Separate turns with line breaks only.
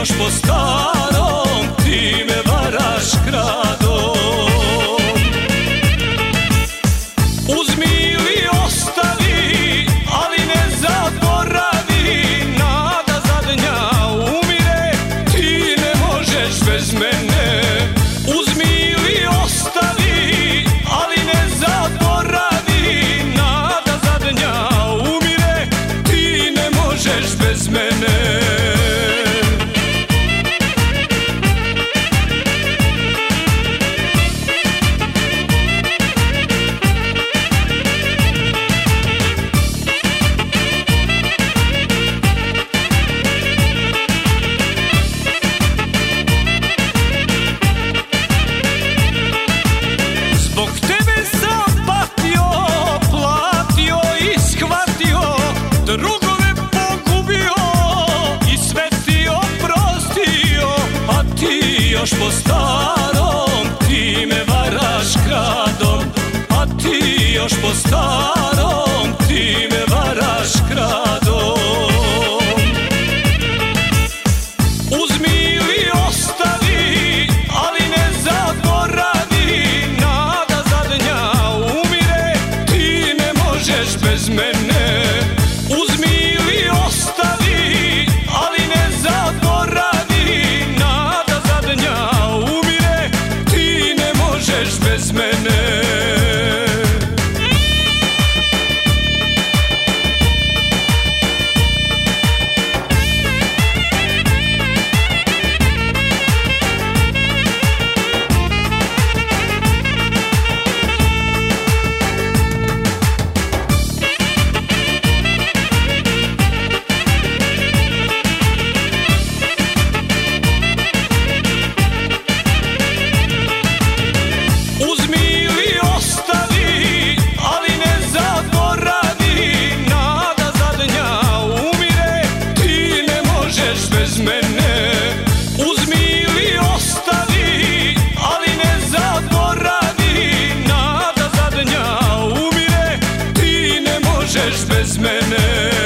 još po starom, ti me varaš kradom. Uzmi ili ostavi, ali ne zaboravi, nada zadnja umire, ti ne možeš bez mene. Uzmi ili ostavi, ali ne zaboravi, nada zadnja umire, ti ne možeš bez mene. Zbog tebe sam patio, platio i shvatio, drugove pogubio i sve ti oprostio, a ti još po starom, ti me varaš kradom, a ti još po starom, ti me varaš kradom. Uzmi ili ostavi, ali ne zaboravi, nada zadnja umire, ti ne možeš bez mene. Uzmi ili ostavi, ali ne zaboravi, nada zadnja umire, ti ne možeš bez mene. Uzmi ili ostavi, ali ne zaboravi, nada zadnja umire, ti ne možeš bez mene. Uzmi ili ostavi, ali ne zaboravi, nada zadnja umire, ti ne možeš bez mene.